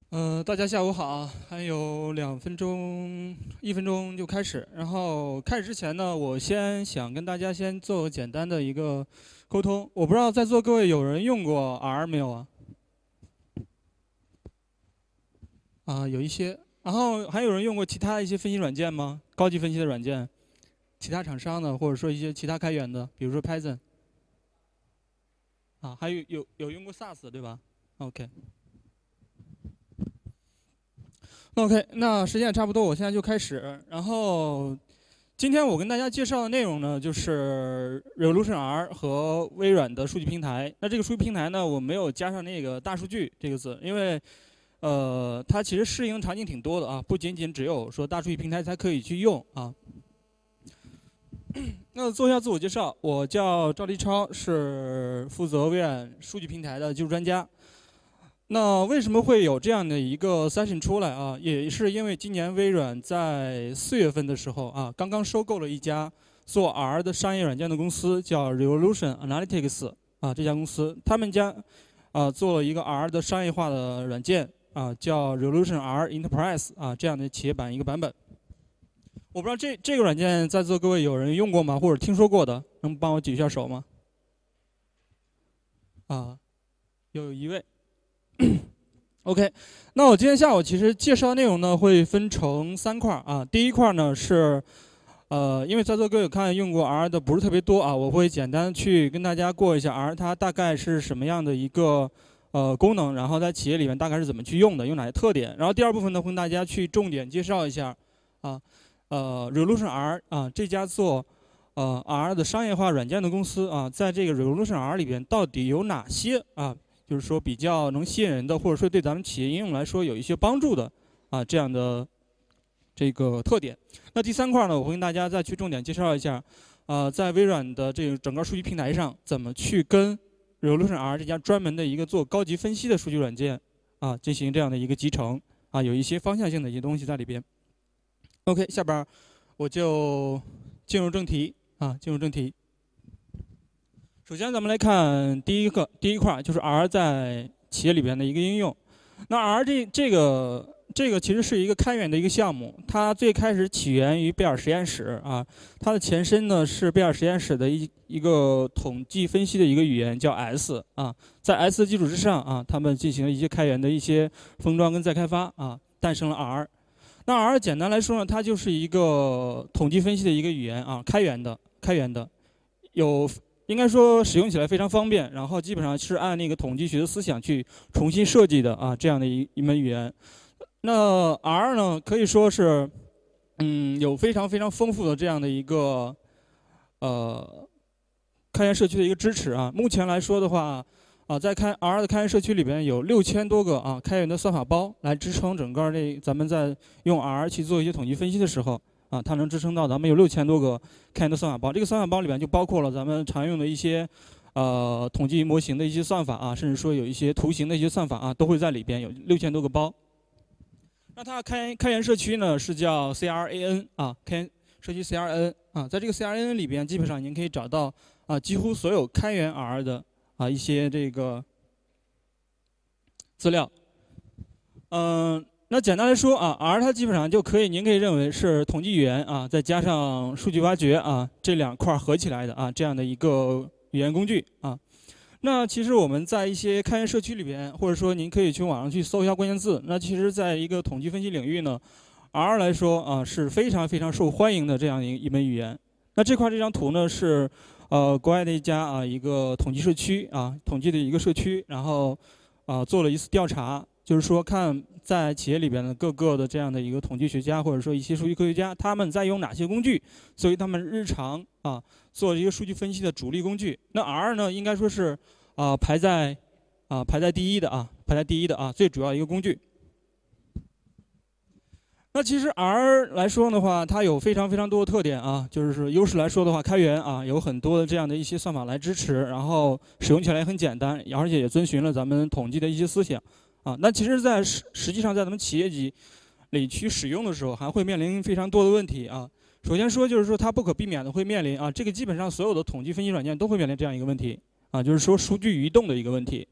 大家下午好，还有2分钟、1分钟就开始。然后开始之前呢，我先想跟大家先做个简单的一个沟通。我不知道在座各位有人用过 R 没有啊？有一些。然后还有人用过其他一些分析软件吗？高级分析的软件，其他厂商的，或者说一些其他开源的，比如说 Python 还有用过 SAS 对吧？OK。OK，那时间也差不多，我现在就开始。然后，今天我跟大家介绍的内容呢，就是 Revolution R 和微软的数据平台。那这个数据平台呢，我没有加上那个大数据这个字，因为它其实适应场景挺多的啊，不仅仅只有说大数据平台才可以去用啊。那做一下自我介绍，我叫赵立超，是负责微软数据平台的技术专家。那为什么会有这样的一个 session 出来啊？也是因为今年微软在4月份的时候啊，刚刚收购了一家做 R 的商业软件的公司，叫 Revolution Analytics 啊，这家公司他们家做了一个 R 的商业化的软件啊，叫 Revolution R Enterprise 啊，这样的企业版一个版本。我不知道这个软件在座各位有人用过吗？或者听说过的，能帮我举一下手吗？有一位。OK， 那我今天下午其实介绍的内容呢会分成3块啊。第一块呢是，因为在座各位看用过 R 的不是特别多啊，我会简单去跟大家过一下 R 它大概是什么样的一个功能，然后在企业里面大概是怎么去用的，有哪些特点。然后第二部分呢会跟大家去重点介绍一下Revolution R 啊这家做R 的商业化软件的公司啊，在这个 Revolution R 里边到底有哪些就是说比较能吸引人的，或者说对咱们企业应用来说有一些帮助的这样的这个特点。那第3块呢，我会跟大家再去重点介绍一下在微软的这个整个数据平台上怎么去跟 Revolution R 这家专门的一个做高级分析的数据软件进行这样的一个集成有一些方向性的一些东西在里边。OK， 下边我就进入正题。首先，咱们来看第一块，就是 R 在企业里边的一个应用。那 R 这个其实是一个开源的一个项目，它最开始起源于贝尔实验室它的前身呢是贝尔实验室的一个统计分析的一个语言叫 S 在 S 的基础之上他们进行了一些开源的一些封装跟再开发诞生了 R。那 R 简单来说呢，它就是一个统计分析的一个语言开源的，应该说使用起来非常方便，然后基本上是按那个统计学的思想去重新设计的这样的一门语言。那 R 呢，可以说是有非常非常丰富的这样的一个开源社区的一个支持目前来说的话在R 的开源社区里边有6000多个开源的算法包来支撑整个咱们在用 R 去做一些统计分析的时候它能支撑到咱们有6000多个开源的算法包。这个算法包里边就包括了咱们常用的一些统计模型的一些算法甚至说有一些图形的一些算法都会在里边有6000多个包。那它开源社区呢是叫 CRAN 开源社区 CRN 在这个 CRN 里边基本上您可以找到几乎所有开源 R 的一些这个资料。那简单来说R 它基本上您可以认为是统计语言再加上数据挖掘这2块合起来的这样的一个语言工具那其实我们在一些开源社区里边，或者说您可以去网上去搜一下关键字。那其实在一个统计分析领域呢 ，R 来说是非常非常受欢迎的这样一门语言。那这张图呢是国外的一个统计社区统计的一个社区，然后做了一次调查，就是说看在企业里边的各个的这样的一个统计学家或者说一些数据科学家，他们在用哪些工具作为他们日常做一个数据分析的主力工具。那 R 呢，应该说是排在第一的最主要一个工具。那其实 R 来说的话，它有非常非常多的特点就是说优势来说的话，开源有很多的这样的一些算法来支持，然后使用起来也很简单，而且也遵循了咱们统计的一些思想那其实实际上在咱们企业级里去使用的时候，还会面临非常多的问题首先说就是说它不可避免的会面临这个基本上所有的统计分析软件都会面临这样一个问题就是说数据移动的一个问题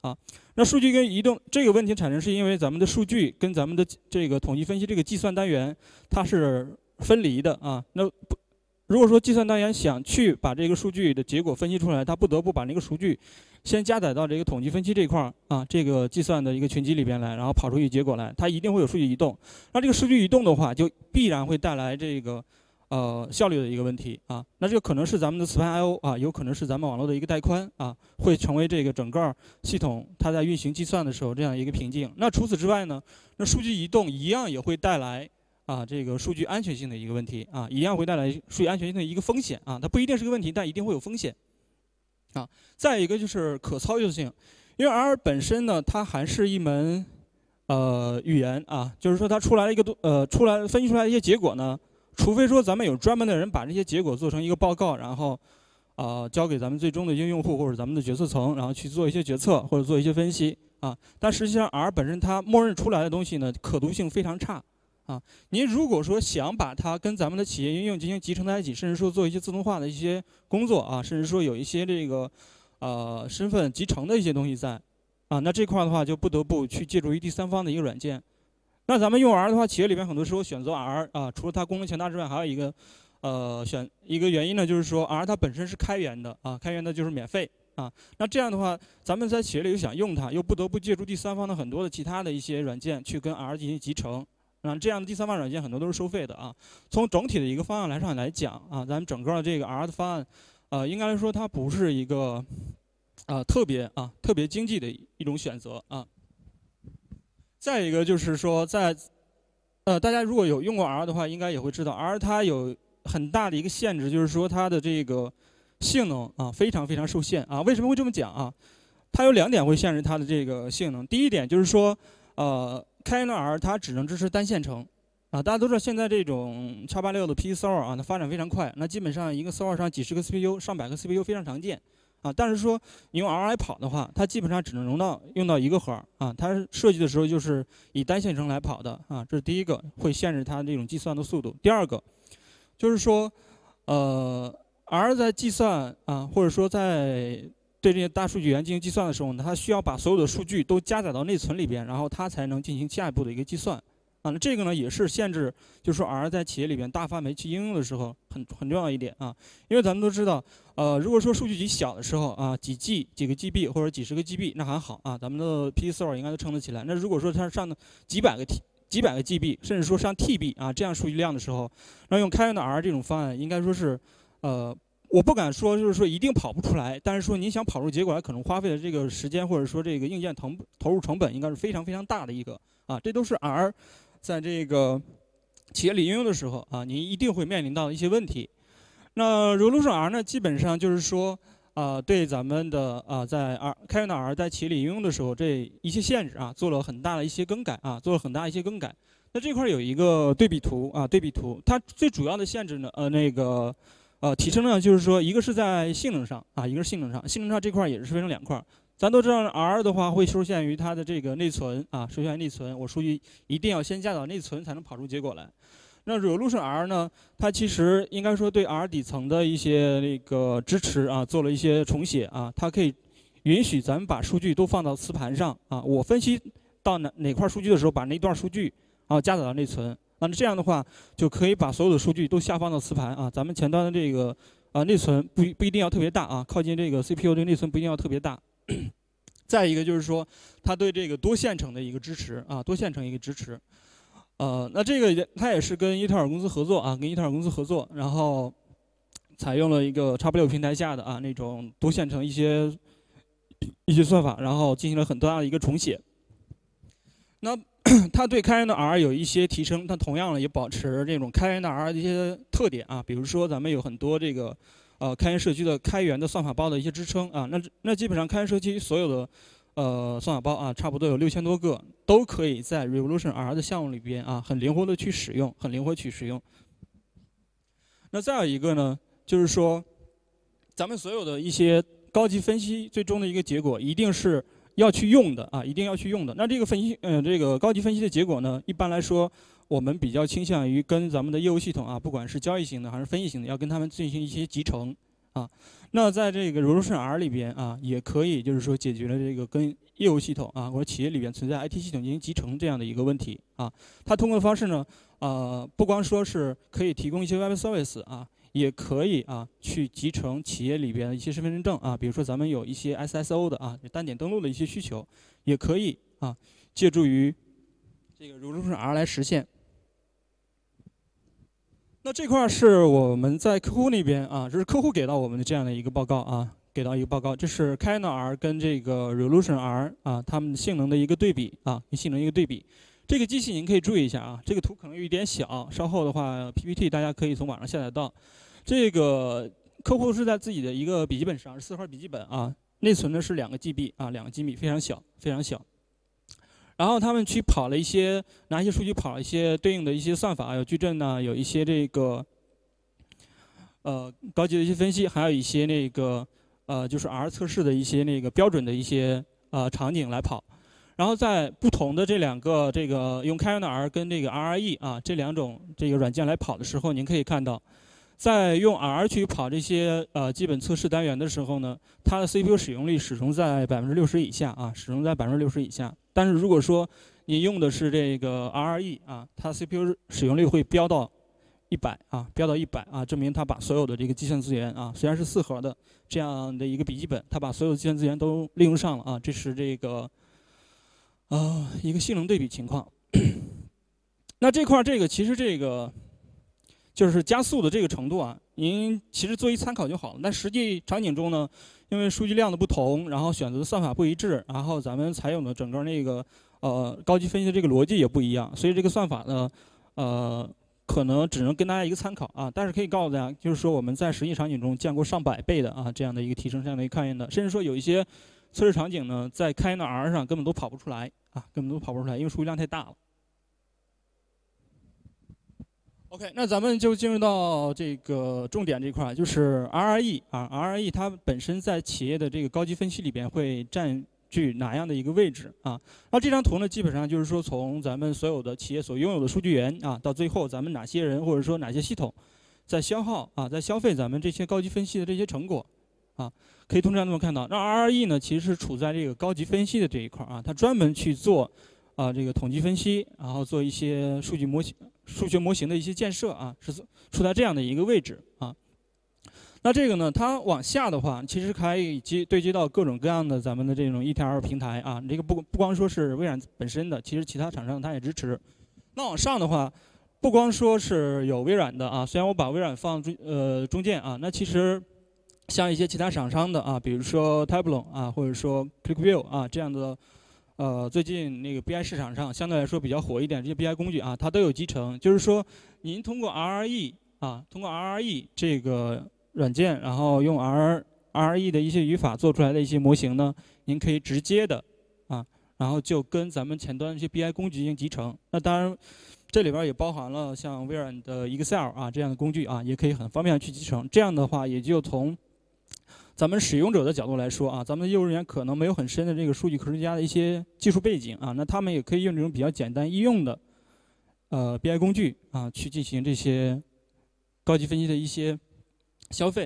啊。那数据跟移动这个问题产生，是因为咱们的数据跟咱们的这个统计分析这个计算单元它是分离的啊。那如果说计算单元想去把这个数据的结果分析出来，它不得不把那个数据先加载到这个统计分析这块儿啊，这个计算的一个群集里边来，然后跑出一个结果来，它一定会有数据移动。那这个数据移动的话，就必然会带来这个效率的一个问题啊。那这个可能是咱们的磁盘 I/O 啊，有可能是咱们网络的一个带宽啊，会成为这个整个系统它在运行计算的时候这样一个瓶颈。那除此之外呢，那数据移动一样也会带来这个数据安全性的一个问题啊，一样会带来数据安全性的一个风险啊。它不一定是个问题，但一定会有风险啊。再一个就是可操作性，因为 R 本身呢，它还是一门语言啊，就是说它出来分析出来的一些结果呢，除非说咱们有专门的人把这些结果做成一个报告，然后交给咱们最终的一些用户或者咱们的决策层，然后去做一些决策或者做一些分析啊。但实际上 R 本身它默认出来的东西呢，可读性非常差啊。您如果说想把它跟咱们的企业应用进行集成在一起，甚至说做一些自动化的一些工作啊，甚至说有一些这个身份集成的一些东西在啊，那这块的话就不得不去借助于第三方的一个软件。那咱们用 R 的话，企业里边很多时候选择 R 啊，除了它功能强大之外，还有一个选一个原因呢，就是说 R 它本身是开源的啊，开源的就是免费啊。那这样的话，咱们在企业里又想用它，又不得不借助第三方的很多的其他的一些软件去跟 R 进行集成。这样的第三方软件很多都是收费的啊。从整体的一个方案上来讲啊，咱们整个这个 R 的方案，应该来说它不是一个特别经济的一种选择啊。再一个就是说大家如果有用过 R 的话，应该也会知道 R 它有很大的一个限制，就是说它的这个性能啊非常非常受限啊。为什么会这么讲啊？它有2点会限制它的这个性能。第一点就是说开源的 R 它只能支持单线程啊。大家都知道现在这种x86的 PC server 啊，它发展非常快，那基本上一个 server 上几十个 CPU、上百个 CPU 非常常见。但是说你用 R 来跑的话，它基本上只能用到1个核啊。它设计的时候就是以单线程来跑的啊，这是第一个会限制它这种计算的速度。第二个就是说R 在计算或者说在对这些大数据源进行计算的时候呢，它需要把所有的数据都加载到内存里边，然后它才能进行下一步的一个计算。那这个呢也是限制，就是说 R 在企业里边大范围去应用的时候很重要一点啊。因为咱们都知道，如果说数据集小的时候啊，几个 GB 或者几十个 GB 那还好啊，咱们的 PC server 应该都撑得起来。那如果说它上几百个 GB， 甚至说上 TB 啊这样数据量的时候，那用开源的 R 这种方案应该说是我不敢说就是说一定跑不出来，但是说你想跑出结果来，可能花费的这个时间或者说这个硬件投入成本应该是非常非常大的一个啊。这都是 R 在这个企业里应用的时候啊，你一定会面临到一些问题。那 Revolution R 呢，基本上就是说对咱们的在开源的 R 在企业里应用的时候，这一些限制做了很大的一些更改那这块有一个对比图它最主要的限制呢，提升呢，就是说一个是在性能上一个是性能上这块也是分成2块。咱都知道 R 的话会受限于它的这个内存受限于内存，我数据一定要先加到内存才能跑出结果来。那 Revolution R 呢，它其实应该说对 R 底层的一些那个支持做了一些重写它可以允许咱们把数据都放到磁盘上我分析到哪块数据的时候，把那段数据加载到内存。那这样的话就可以把所有的数据都下放到磁盘咱们前端的这个内存不一定要特别大靠近这个 CPU 这个内存不一定要特别大。再一个就是说，它对这个多线程的一个支持多线程一个支持。那这个它也是跟英特尔公司合作然后采用了一个 X86 平台下的那种多线程一些算法，然后进行了很大的一个重写。那它对开源的 R 有一些提升，它同样也保持这种开源的 R 的一些特点比如说咱们有很多这个开源社区的开源的算法包的一些支撑那基本上开源社区所有的算法包差不多有6000多个，都可以在 Revolution R 的项目里边很灵活的去使用，那再有一个呢，就是说咱们所有的一些高级分析最终的一个结果一定是要去用的那这个分析这个高级分析的结果呢，一般来说我们比较倾向于跟咱们的业务系统不管是交易型的还是分析型的，要跟他们进行一些集成那在这个 Revolution R 里边也可以就是说解决了这个跟业务系统啊，或者企业里边存在 IT 系统进行集成这样的一个问题啊。它通过的方式呢，不光说是可以提供一些 Web Service 啊，也可以啊去集成企业里边的一些身份认证啊，比如说咱们有一些 SSO 的啊，单点登录的一些需求，也可以啊借助于这个 Revolution R 来实现。那这块是我们在客户那边啊，这是客户给到我们的这样的一个报告啊，给到一个报告，这是 Kiner R 跟这个 Revolution R 啊，它们性能的一个对比啊，性能一个对比。这个机器您可以注意一下啊，这个图可能有一点小，稍后的话 PPT 大家可以从网上下载到。这个客户是在自己的一个笔记本上，是4块笔记本啊，内存呢是2个 GB 啊，2个 GB 非常小，非常小。然后他们去跑了一些，拿一些数据跑了一些对应的一些算法，有矩阵呢，有一些这个高级的一些分析，还有一些那个就是 R 测试的一些那个标准的一些场景来跑。然后在不同的这2个这个用 Kiner R 跟这个 RRE 啊这2种这个软件来跑的时候，您可以看到，在用 R 去跑这些基本测试单元的时候呢，它的 CPU 使用率始终在60%以下啊，始终在60%以下。但是如果说你用的是这个 RRE 啊，它 CPU 使用率会飙到100啊，飙到100啊，证明它把所有的这个计算资源啊，虽然是4核的这样的一个笔记本，它把所有的计算资源都利用上了啊，这是这个一个性能对比情况。那这块这个其实这个就是加速的这个程度啊，您其实做一参考就好了。但实际场景中呢，因为数据量的不同，然后选择的算法不一致，然后咱们采用的整个那个高级分析的这个逻辑也不一样，所以这个算法呢可能只能跟大家一个参考啊。但是可以告诉大家，就是说我们在实际场景中见过上百倍的啊这样的一个提升，这样的一个抗验的，甚至说有一些测试场景呢，在Kiner R 上根本都跑不出来啊，根本都跑不出来，因为数据量太大了。OK， 那咱们就进入到这个重点这块，就是 RRE 啊 ，RRE 它本身在企业的这个高级分析里边会占据哪样的一个位置啊？那这张图呢，基本上就是说从咱们所有的企业所拥有的数据源啊，到最后咱们哪些人或者说哪些系统在消耗啊，在消费咱们这些高级分析的这些成果啊，可以通常这么看到。那 RRE 呢，其实是处在这个高级分析的这一块啊，它专门去做这个统计分析，然后做一些数学模型的一些建设啊，是处在这样的一个位置啊。那这个呢，它往下的话，其实可以对接到各种各样的咱们的这种 ETL 平台啊。这个不光说是微软本身的，其实其他厂商它也支持。那往上的话，不光说是有微软的啊，虽然我把微软放中间啊，那其实像一些其他厂商的啊，比如说 Tableau 啊，或者说 ClickView 啊这样的。最近那个 BI 市场上相对来说比较火一点，这些 BI 工具啊，它都有集成。就是说，您通过 RRE 啊，通过 RRE 这个软件，然后用 RRE 的一些语法做出来的一些模型呢，您可以直接的啊，然后就跟咱们前端这些 BI 工具进行集成。那当然，这里边也包含了像微软的 Excel 啊这样的工具啊，也可以很方便去集成。这样的话，也就从咱们使用者的角度来说啊，咱们的业务人员可能没有很深的这个数据科学家的一些技术背景啊，那他们也可以用这种比较简单易用的BI 工具啊，去进行这些高级分析的一些消费。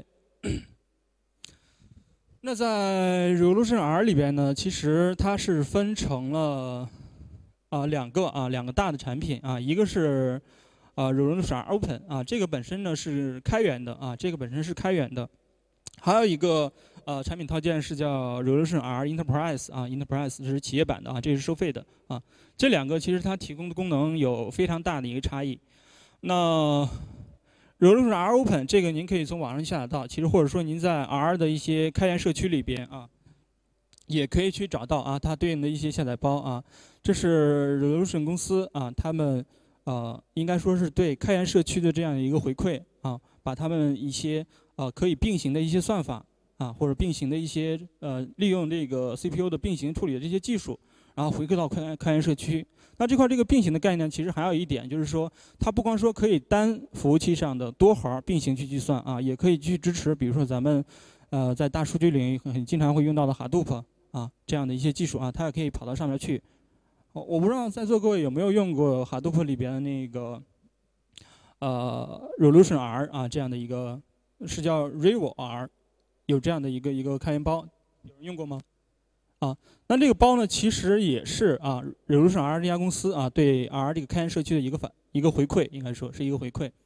那在 Revolution R 里边呢，其实它是分成了两个大的产品啊，一个是Revolution R Open 啊，这个本身呢是开源的啊，这个本身是开源的。还有一个产品套件是叫 Revolution R Enterprise 啊 ，Enterprise 是企业版的啊，这是收费的啊。这2个其实它提供的功能有非常大的一个差异。那 Revolution R Open 这个您可以从网上下载到，其实或者说您在 R 的一些开源社区里边啊，也可以去找到啊它对应的一些下载包啊。这是 Revolution 公司啊，他们应该说是对开源社区的这样一个回馈啊，把他们一些可以并行的一些算法啊，或者并行的一些利用这个 CPU 的并行处理的这些技术，然后回馈到开源社区。那这块这个并行的概念，其实还有一点就是说，它不光说可以单服务器上的多核并行去计算啊，也可以去支持，比如说咱们在大数据领域很经常会用到的 Hadoop 啊这样的一些技术啊，它也可以跑到上面去。我不知道在座各位有没有用过 Hadoop 里边的那个Revolution R 啊这样的一个。是叫 Revo R， 有这样的一个开源包，有人用过吗？ 啊。那这个包呢，其实也是啊 Revolution R 这家公司啊对 R 这个开源社区的一个回馈，应该说是一个回馈。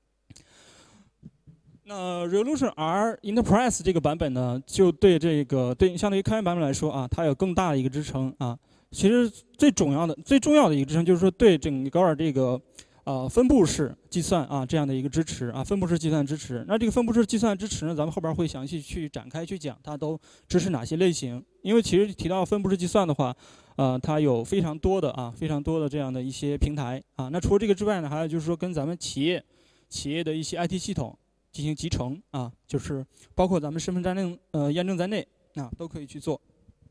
那 Revolution R Enterprise 这个版本呢，就对相对于开源版本来说啊，它有更大的一个支撑啊。其实最重要的一个支撑就是说对整个这个分布式计算啊这样的一个支持啊，分布式计算支持。那这个分布式计算支持呢，咱们后边会详细去展开去讲，它都支持哪些类型。因为其实提到分布式计算的话，它有非常多的这样的一些平台啊。那除了这个之外呢，还有就是说跟咱们企业的一些 IT 系统进行集成啊，就是包括咱们身份验证在内啊，都可以去做。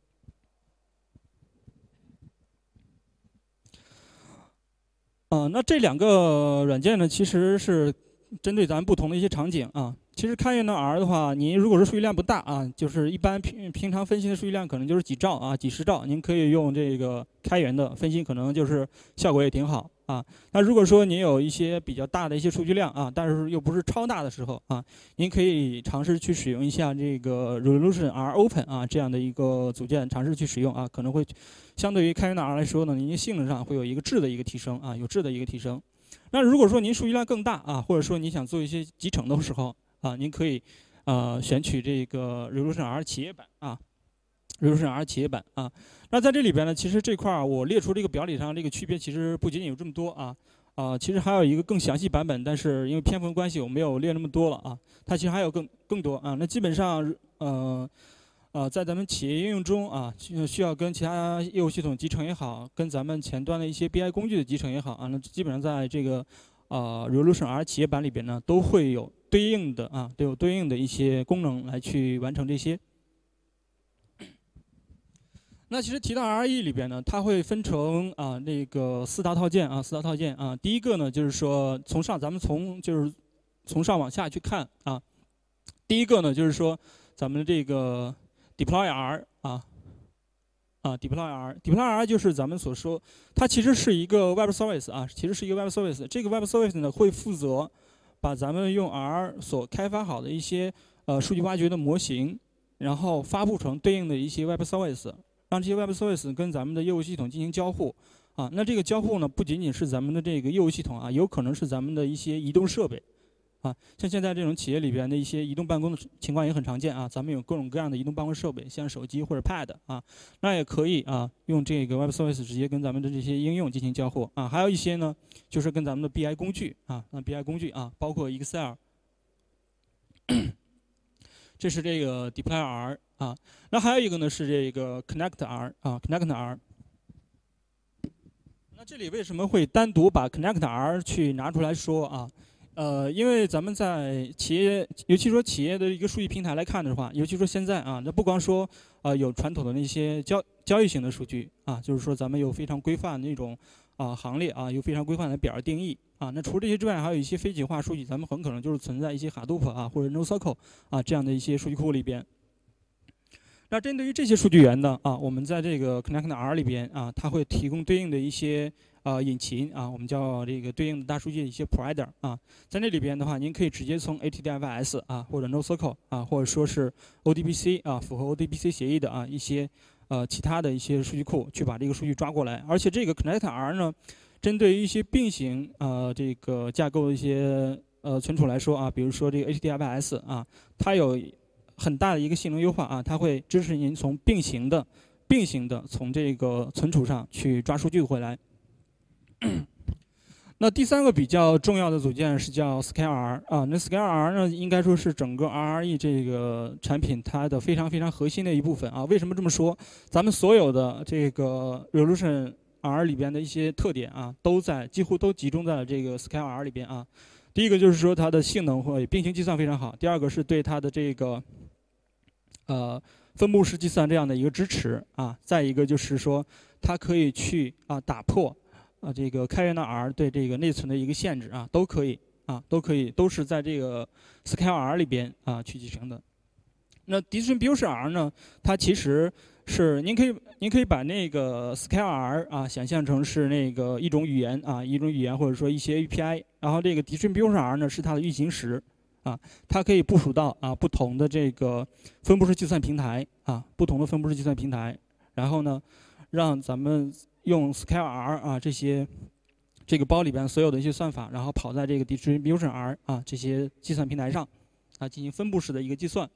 那这2个软件呢，其实是针对咱们不同的一些场景啊。其实开源的 R 的话，您如果是数据量不大啊，就是一般平常分析的数据量可能就是几兆啊、几十兆，您可以用这个开源的分析，可能就是效果也挺好啊。那如果说您有一些比较大的一些数据量啊，但是又不是超大的时候啊，您可以尝试去使用一下这个 Revolution R Open 啊这样的一个组件，尝试去使用啊，可能会相对于开源的 R 来说呢，您性能上会有一个质的一个提升啊，有质的一个提升。那如果说您数据量更大啊，或者说你想做一些集成的时候啊，您可以选取这个 Revolution R 企业版啊 ，Revolution R 企业版啊。那在这里边呢，其实这块我列出这个表里上这个区别，其实不仅仅有这么多啊。其实还有一个更详细版本，但是因为篇幅关系，我没有列那么多了啊。它其实还有更多啊。那基本上在咱们企业应用中啊，需要跟其他业务系统集成也好，跟咱们前端的一些 BI 工具的集成也好啊，那基本上在这个Revolution R 企业版里边呢，都会有对应的一些功能来去完成这些。那其实提到 RE 里边呢，它会分成那个4大套件啊。第一个呢，就是说咱们从上往下去看啊。第一个呢，就是说咱们这个 Deploy R Deploy R 就是咱们所说，它其实是一个 Web Service 啊，这个 Web Service 呢会负责把咱们用 R 所开发好的一些数据挖掘的模型，然后发布成对应的一些 Web Service。让这些 Web Service 跟咱们的业务系统进行交互啊，那这个交互呢，不仅仅是咱们的这个业务系统啊，有可能是咱们的一些移动设备啊，像现在这种企业里边的一些移动办公的情况也很常见啊，咱们有各种各样的移动办公设备，像手机或者 Pad 啊，那也可以啊，用这个 Web Service 直接跟咱们的这些应用进行交互啊，还有一些呢，就是跟咱们的 BI 工具啊，包括 Excel。这是这个 Deploy R 啊，那还有一个呢是这个 Connect R 啊 ，Connect R。那这里为什么会单独把 Connect R 去拿出来说啊？因为咱们在企业，尤其说企业的一个数据平台来看的话，尤其说现在啊，那不光说有传统的那些交易型的数据啊，就是说咱们有非常规范的那种行列啊，有非常规范的表定义啊。那除了这些之外，还有一些非极化数据，咱们很可能就是存在一些 Hadoop 啊或者 NoSQL 啊这样的一些数据库里边。那针对于这些数据源呢啊，我们在这个 Connect R 里边啊，它会提供对应的一些引擎啊，我们叫这个对应的大数据的一些 provider 啊，在那里边的话，您可以直接从 HDFS 啊或者 NoSQL 啊，或者说是 ODBC 啊，符合 ODBC 协议的啊一些其他的一些数据库去把这个数据抓过来，而且这个 Connect R 呢，针对于一些并行这个架构的一些存储来说啊，比如说这个 HDFS 啊，它有很大的一个性能优化啊，它会支持您从并行的从这个存储上去抓数据回来。那第3个比较重要的组件是叫 Scale R 啊，那 Scale R 呢，应该说是整个 RRE 这个产品它的非常非常核心的一部分啊。为什么这么说？咱们所有的这个 Revolution R 里边的一些特点啊，几乎都集中在了这个 Scale R 里边啊。第一个就是说它的性能会并行计算非常好，第二个是对它的这个分布式计算这样的一个支持啊，再一个就是说它可以去打破这个开源的 R 对这个内存的一个限制啊，都可以，都是在这个 Scale R 里边去集成的。那 Distribution R 呢，它其实是您可以把那个 Scale R 想象成是那个一种语言或者说一些 API， 然后这个 Distribution R 呢是它的运行时它可以部署到不同的这个分布式计算平台不同的分布式计算平台。 然后呢，让咱们用 SkyR 啊这个包里边所有的一些算法，然后跑在这个 Distribution R 啊这些计算平台上啊进行分布式的一个计算。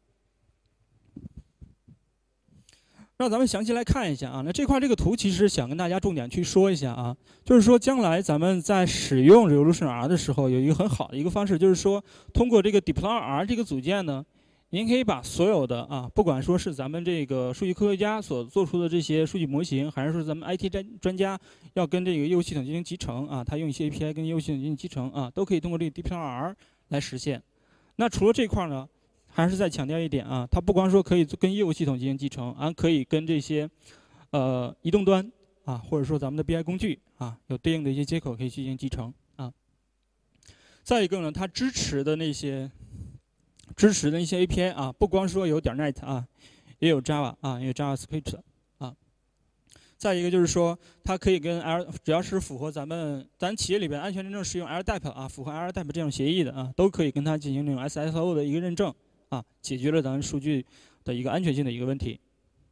让咱们详细来看一下啊，那这块这个图其实想跟大家重点去说一下啊，就是说将来咱们在使用 Revolution R 的时候，有一个很好的一个方式，就是说通过这个 Deploy R 这个组件呢，您可以把所有的啊，不管说是咱们这个数据科学家所做出的这些数据模型，还是说咱们 IT 专家要跟这个业务系统进行集成啊，他用一些 API 跟业务系统进行集成啊，都可以通过这个 Deploy R 来实现。那除了这块呢？还是再强调一点啊，它不光说可以跟业务系统进行集成，还可以跟这些移动端啊，或者说咱们的 BI 工具啊，有对应的一些接口可以进行集成啊。再一个呢，它支持的一些 API 啊，不光说有.NET 啊，也有 Java 啊，也有 JavaScript 啊。再一个就是说，它可以跟只要是符合咱企业里边安全认证是用 LDAP 啊，符合 LDAP 这种协议的啊，都可以跟它进行那种 SSO 的一个认证。啊，解决了咱们数据的一个安全性的一个问题。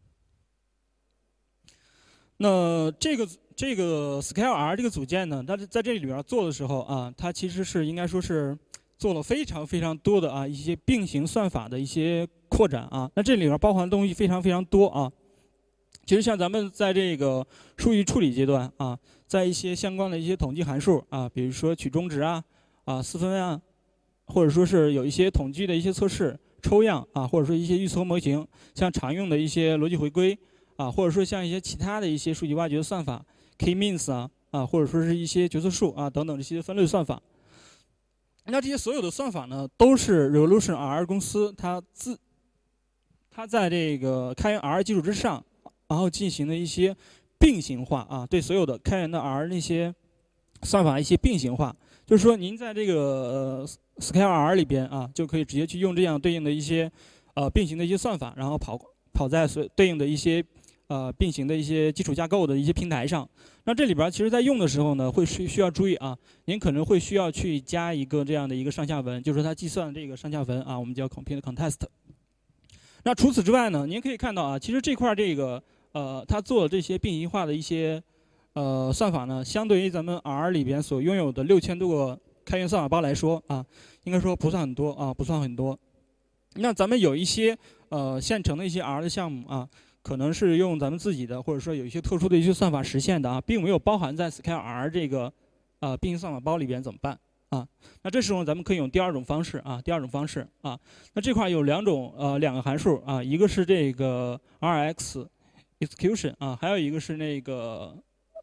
那这个 SkyR 这个组件呢，它在这里边做的时候啊，它其实是应该说是做了非常非常多的啊一些并行算法的一些扩展啊。那这里边包含的东西非常非常多啊。其实像咱们在这个数据处理阶段啊，在一些相关的一些统计函数啊，比如说取中值啊、四分啊，或者说是有一些统计的一些测试。抽样啊，或者说一些预测模型，像常用的一些逻辑回归啊，或者说像一些其他的一些数据挖掘的算法 K-means 啊，或者说是一些决策树啊等等这些分类算法。那这些所有的算法呢，都是 Revolution R 公司它在这个开源 R 基础之上，然后进行的一些并行化啊，对所有的开源的 R 那些算法一些并行化，就是说您在这个SkyR 里边啊，就可以直接去用这样对应的一些并行的一些算法，然后跑在对应的一些并行的一些基础架构的一些平台上。那这里边其实在用的时候呢，会需要注意啊，您可能会需要去加一个这样的一个上下文，就是它计算这个上下文啊，我们叫 compute context。那除此之外呢，您可以看到啊，其实这块这个它做的这些并行化的一些算法呢，相对于咱们 R 里边所拥有的6000多个开源算法包来说啊，应该说不算很多啊，不算很多。那咱们有一些现成的一些 R 的项目啊，可能是用咱们自己的，或者说有一些特殊的一些算法实现的啊，并没有包含在 SkyR 这个并行算法包里边，怎么办啊？那这时候咱们可以用第二种方式啊，那这块有两个函数啊，一个是这个 RX execution 啊，还有一个是那个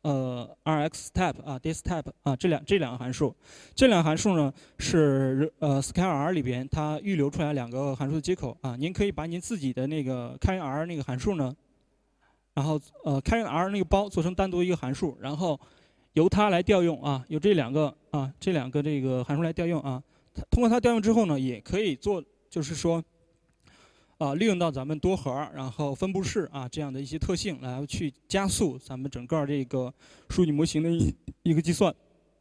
RxType 啊 ，DisType 啊，这两个函数，呢是SkyR 里边它预留出来两个函数的接口啊，您可以把您自己的那个开源 R 那个函数呢，然后开源 R 那个包做成单独一个函数，然后由它来调用啊，由这两个这个函数来调用啊，通过它调用之后呢，也可以做，就是说。利用到咱们多核，然后分布式啊这样的一些特性，来去加速咱们整个这个数据模型的一个计算。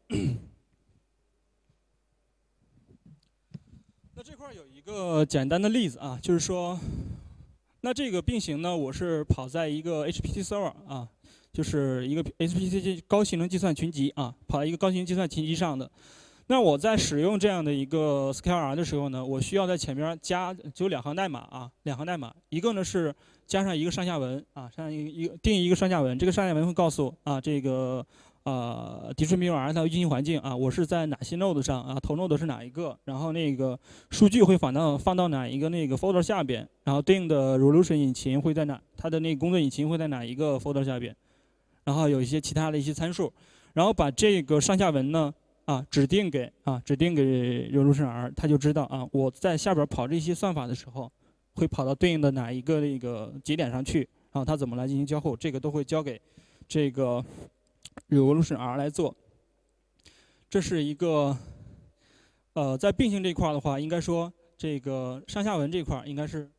那这块有一个简单的例子啊，就是说，那这个并行呢，我是跑在一个 HPC server 啊，就是一个 HPC 高性能计算群集啊，跑在一个高性能计算群集上的。那我在使用这样的一个 SkyR 的时候呢，我需要在前面就两行代码啊，一个呢是加上一个上下文啊，定义一个上下文，这个上下文会告诉啊这个Distribution R 它的运行环境啊，我是在哪些 node 上啊，头 node 是哪一个，然后那个数据会放到哪一个那个 folder 下边，然后对应的 Revolution 引擎会在哪，它的那个工作引擎会在哪一个 folder 下边，然后有一些其他的一些参数，然后把这个上下文呢。指定给 Revolution R， 它就知道啊，我在下边跑这些算法的时候，会跑到对应的哪一个那个节点上去，然后它怎么来进行交互，这个都会交给这个 Revolution R 来做。这是一个在并行这一块的话，应该说这个上下文这一块应该是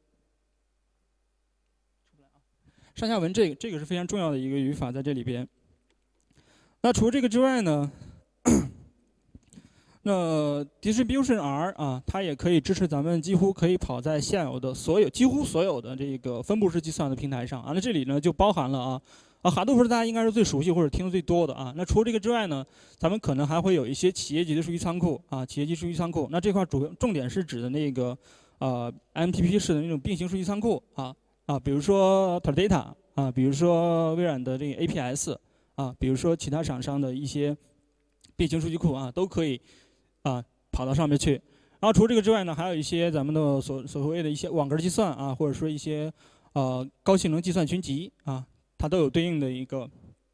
上下文这个是非常重要的一个语法在这里边。那除了这个之外呢？ 那 Distribution R 啊，它也可以支持咱们几乎可以跑在现有的几乎所有的这个分布式计算的平台上啊。那这里呢就包含了Hadoop大家应该是最熟悉或者听的最多的啊。那除了这个之外呢，咱们可能还会有一些企业级的数据仓库啊，企业级数据仓库。那这块重点是指的那个MPP 式的那种并行数据仓库比如说 Teradata 啊，比如说微软的这个 APS 啊，比如说其他厂商的一些并行数据库啊，都可以跑到上面去。然后除了这个之外呢，还有一些咱们的所谓的一些网格计算啊，或者说一些高性能计算群集啊，它都有对应的一个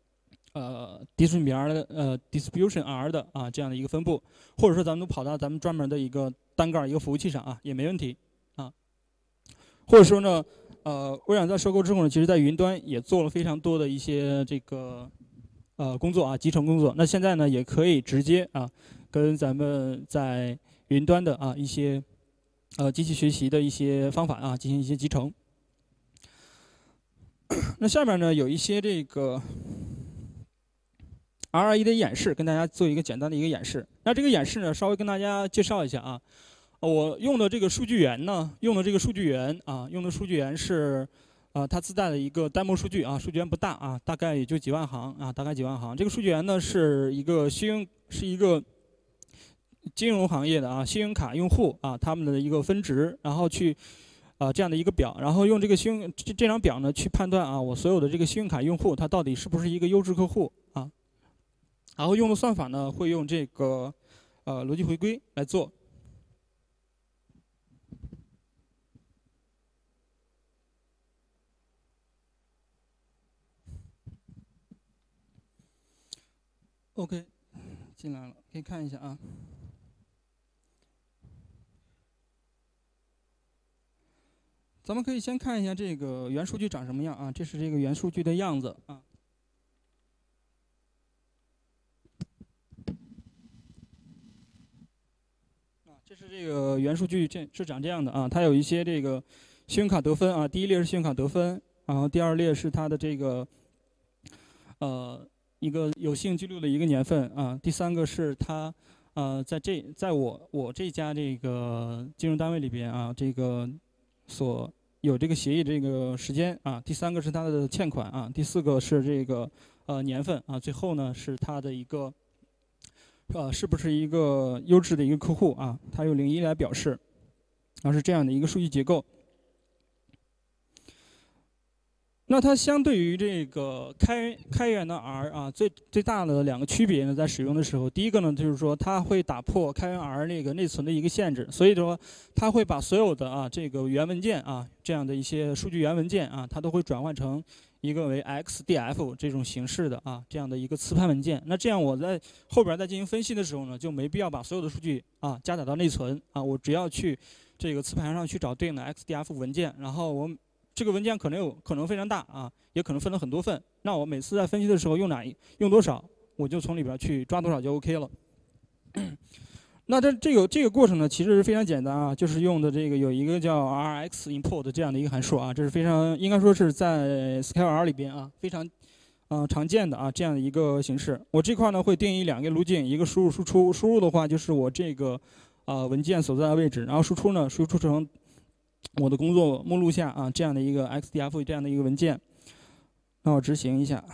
Distribution R 的这样的一个分布，或者说咱们都跑到咱们专门的一个单盖一个服务器上啊，也没问题啊。或者说呢，微软在收购之后呢，其实在云端也做了非常多的一些这个工作啊，集成工作。那现在呢，也可以直接跟咱们在云端的一些机器学习的一些方法进行一些集成。那下面呢有一些这个 RIE 的演示，跟大家做一个简单的一个演示。那这个演示呢，稍微跟大家介绍一下我用的这个数据源是它自带的一个 demo 数据数据源不大大概也就几万行大概几万行。这个数据源呢是一个金融行业的信用卡用户他们的一个分值，然后去这样的一个表，然后用这张表呢去判断我所有的这个信用卡用户他到底是不是一个优质客户然后用的算法呢会用这个逻辑回归来做。OK， 进来了，可以看一下咱们可以先看一下这个原数据长什么样这是这个原数据的样子这是这个原数据是长这样的它有一些这个信用卡得分第一列是信用卡得分，然后第二列是它的这个一个有幸记录的一个年份第三个是它在我这家这个金融单位里边这个所有这个协议这个时间第三个是它的欠款第四个是这个年份最后呢是它的一个是不是一个优质的一个客户它用01来表示是这样的一个数据结构。那它相对于这个开源的 R 最大的两个区别呢，在使用的时候，第一个呢就是说它会打破开源 R 那个内存的一个限制，所以说它会把所有的这个原文件这样的一些数据原文件它都会转换成一个为 XDF 这种形式的这样的一个磁盘文件。那这样我在后边再进行分析的时候呢，就没必要把所有的数据加载到内存我只要去这个磁盘上去找对应的 XDF 文件，然后我这个文件可能非常大也可能分了很多份。那我每次在分析的时候用多少，我就从里边去抓多少就 OK 了。那这个过程呢，其实是非常简单就是用的这个有一个叫 RX import 这样的一个函数这是非常应该说是在 SkyR 里边非常常见的这样的一个形式。我这块呢会定义两个路径，一个输入输出。输入的话就是我这个文件所在的位置，然后输出呢输出成我的工作目录下这样的一个 XDF 这样的一个文件。那我执行一下，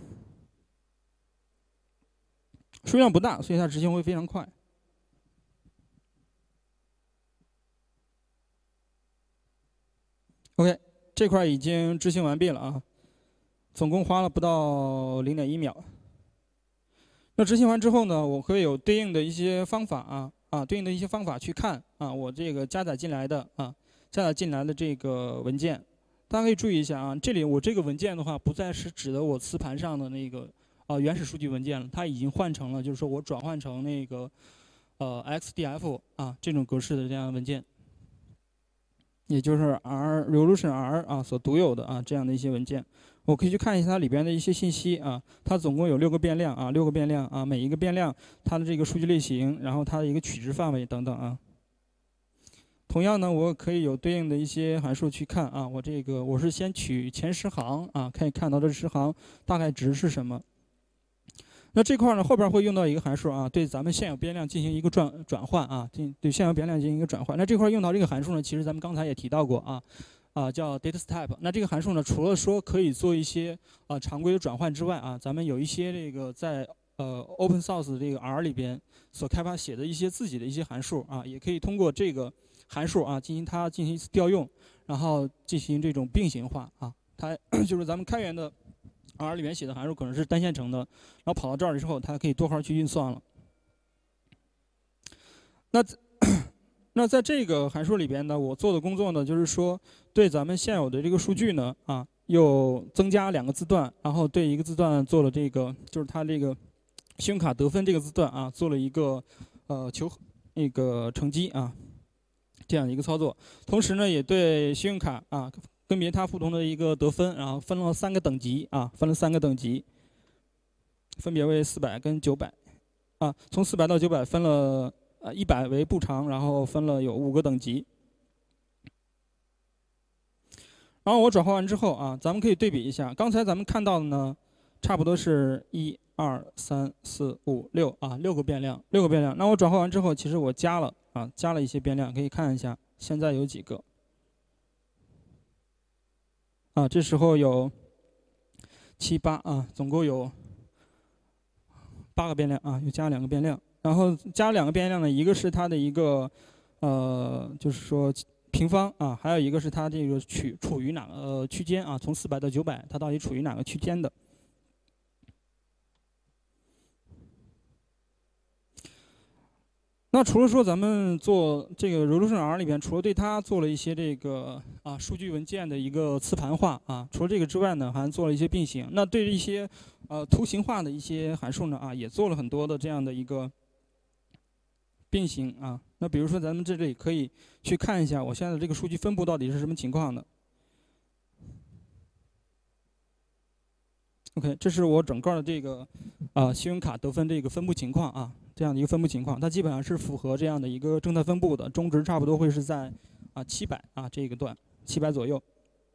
数量不大，所以它执行会非常快。OK， 这块已经执行完毕了总共花了不到0.1秒。那执行完之后呢，我会有对应的一些方法对应的一些方法去看我这个加载进来的这个文件。大家可以注意一下这里我这个文件的话，不再是指的我磁盘上的那个原始数据文件了，它已经换成了就是说我转换成那个XDF 这种格式的这样的文件，也就是 Revolution R 所独有的这样的一些文件。我可以去看一下它里边的一些信息它总共有6个变量6个变量每一个变量它的这个数据类型，然后它的一个取值范围等等同样呢，我可以有对应的一些函数去看我是先取前10行可以看到这10行大概值是什么。 那这块呢后边会用到一个函数啊，对咱们现有变量进行一个转换啊，对现有变量进行一个转换。那这块用到这个函数呢，其实咱们刚才也提到过叫 datatype。那这个函数呢，除了说可以做一些常规的转换之外啊，咱们有一些这个在open source 这个 R 里边所开发写的一些自己的一些函数啊，也可以通过这个函数啊进行一次调用，然后进行这种并行化啊。它就是咱们开源的 R 里面写的函数可能是单线程的，然后跑到这儿之后，它可以多号去运算了。那在这个函数里边呢，我做的工作呢，就是说对咱们现有的这个数据呢又增加2个字段，然后对一个字段做了这个，就是它这个信用卡得分这个字段啊，做了一个求那个乘积啊这样一个操作。同时呢，也对信用卡跟别它不同的一个得分，然后分了3个等级啊，分别为400跟900啊，从400到900分了100为不长，然后分了有5个等级。然后我转换完之后啊，咱们可以对比一下，刚才咱们看到的呢，差不多是1、2、3、4、5、6啊，6个变量。那我转换完之后，其实我加了一些变量，可以看一下现在有几个啊，这时候有7、8啊，总共有8个变量啊，又加2个变量。然后加2个变量呢，一个是它的一个就是说平方啊，还有一个是它这个处于哪个区间啊？从400到900，它到底处于哪个区间的？那除了说咱们做这个 Revolution R 里边，除了对它做了一些这个数据文件的一个磁盘化啊，除了这个之外呢，还做了一些并行。那对一些图形化的一些函数呢也做了很多的这样的一个并行啊。那比如说咱们这里可以去看一下我现在的这个数据分布到底是什么情况的。OK， 这是我整个的这个信用卡得分这个分布情况啊。这样的一个分布情况，它基本上是符合这样的一个正态分布的，中值差不多会是在700这个段，700左右。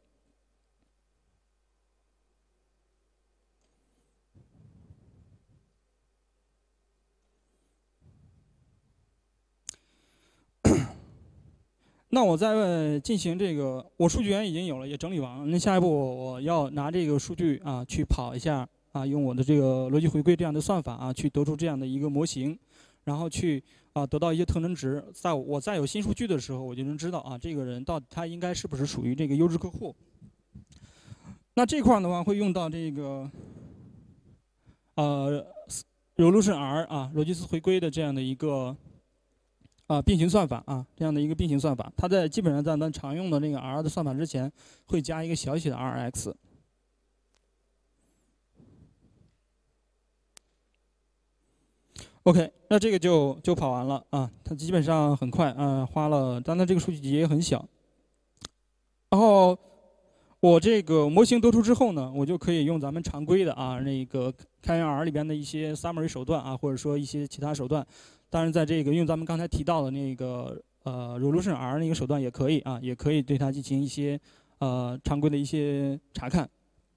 那我在进行这个，我数据源已经有了，也整理完了。那下一步我要拿这个数据去跑一下用我的这个逻辑回归这样的算法去得出这样的一个模型，然后去得到一些特征值。在我再有新数据的时候，我就能知道这个人到底他应该是不是属于这个优质客户。那这块的话会用到这个Revolution R 逻辑回归的这样的一个并行算法这样的一个并行算法，它基本上在咱常用的那个 R 的算法之前会加一个小写的 RX。OK， 那这个就跑完了它基本上很快花了，但它这个数据集也很小。然后我这个模型得出之后呢，我就可以用咱们常规的那个开源 R 里边的一些 summary 手段或者说一些其他手段。当然，在这个用咱们刚才提到的那个Revolution R 那个手段也可以也可以对它进行一些常规的一些查看。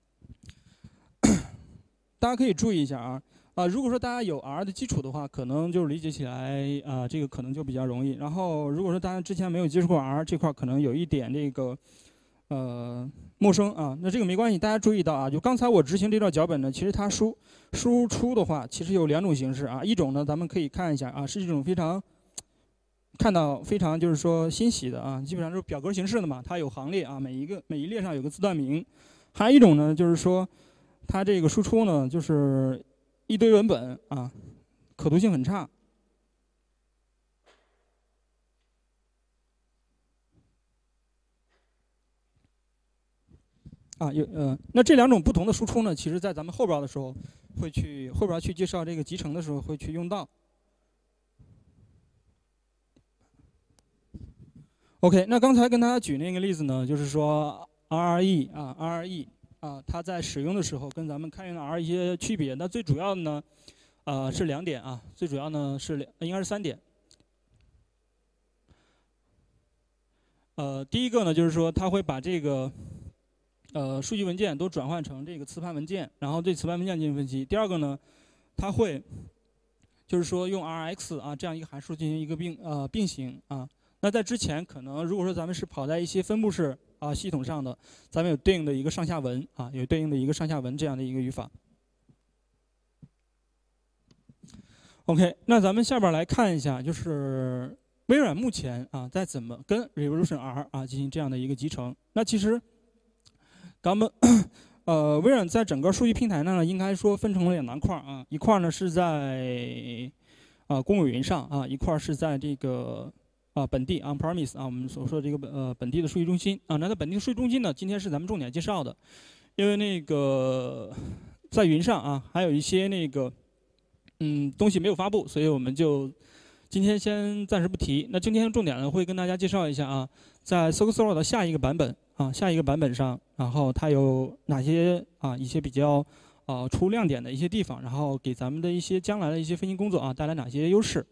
大家可以注意一下如果说大家有 R 的基础的话，可能就是理解起来这个可能就比较容易。然后如果说大家之前没有接触过 R 这块，可能有一点这个陌生那这个没关系。大家注意到就刚才我执行这段脚本呢，其实它输出的话，其实有2种形式一种呢咱们可以看一下是这种看到非常就是说欣喜的基本上就是表格形式的嘛，它有行列每一列上有个字段名。还有一种呢，就是说它这个输出呢就是一堆文本可读性很差。那这2种不同的输出呢，其实在咱们后边的时候后边去介绍这个集成的时候会去用到。OK， 那刚才跟大家举那个例子呢，就是说 RRE 它在使用的时候跟咱们开源的 R 一些区别。那最主要的呢是2点最主要呢应该是3点。第一个呢就是说它会把这个数据文件都转换成这个磁盘文件，然后对磁盘文件进行分析。第二个呢它会就是说用 RX 啊这样一个函数进行一个并行啊。那在之前可能如果说咱们是跑在一些分布式系统上的，咱们有对应的一个上下文啊，有对应的一个上下文这样的一个语法。OK， 那咱们下边来看一下，就是微软目前在怎么跟 Revolution R 进行这样的一个集成。那其实微软在整个数据平台呢，应该说分成了2大块啊，一块呢是在公有云上一块是在这个本地 on-premise 我们所说的这个本地的数据中心啊。那在本地数据中心呢，今天是咱们重点介绍的，因为那个在云上还有一些那个东西没有发布，所以我们就今天先暂时不提。那今天重点呢会跟大家介绍一下在 SockStore 的下一个版本上，然后它有哪些一些比较出亮点的一些地方，然后给咱们的一些将来的一些分析工作带来哪些优势。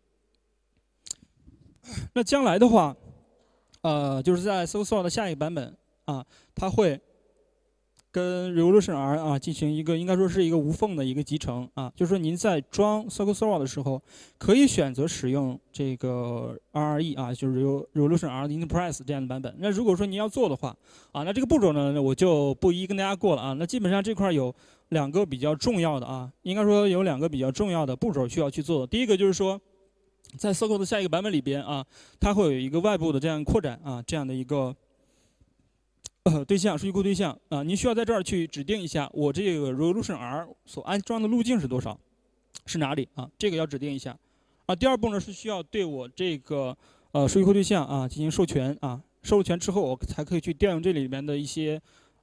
那将来的话，就是在 SockStore 的下一个版本它会跟 Revolution R 进行一个应该说是一个无缝的一个集成就是说您在装 SockStore 的时候，可以选择使用这个 RRE 就是 Revolution R Enterprise 这样的版本。那如果说您要做的话那这个步骤呢我就不一一跟大家过了那基本上这块有2个比较重要的应该说有2个比较重要的步骤需要去做。第一个就是说，在 SockStore 的下一个版本里边它会有一个外部的这样扩展这样的一个对象，数据库对象您需要在这儿去指定一下我这个 Revolution R 所安装的路径是多少，是哪里这个要指定一下第二步呢是需要对我这个数据库对象进行授权授权之后，我才可以去调用这里面的一些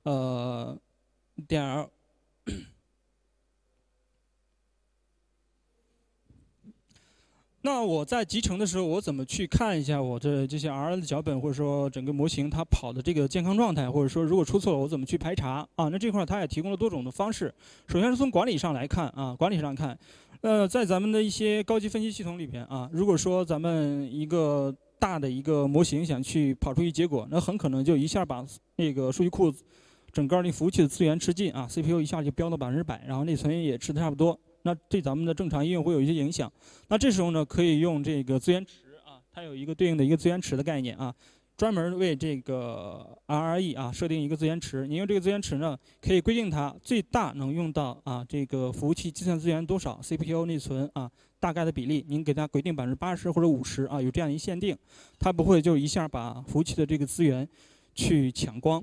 DLL。那我在集成的时候，我怎么去看一下我的这些 R 的脚本，或者说整个模型它跑的这个健康状态，或者说如果出错了，我怎么去排查那这块它也提供了多种的方式。首先是从管理上来看在咱们的一些高级分析系统里边如果说咱们一个大的一个模型想去跑出一结果，那很可能就一下把那个数据库整个那服务器的资源吃尽CPU 一下就飙到100%，然后内存也吃的差不多。那对咱们的正常应用会有一些影响。那这时候呢，可以用这个资源池它有一个对应的一个资源池的概念专门为这个 RRE 设定一个资源池。您用这个资源池呢，可以规定它最大能用到这个服务器计算资源多少 CPU 内存大概的比例，您给它规定80%或者50%有这样一限定，它不会就一下把服务器的这个资源去抢光。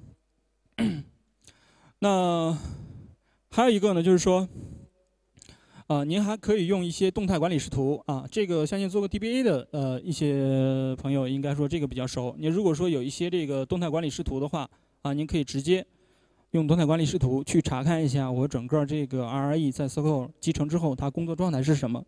那还有一个呢，就是说您还可以用一些动态管理视图这个相信做过 DBA 的一些朋友应该说这个比较熟。你如果说有一些这个动态管理视图的话您可以直接用动态管理视图去查看一下我整个这个 RRE 在 SockStore 集成之后它工作状态是什么。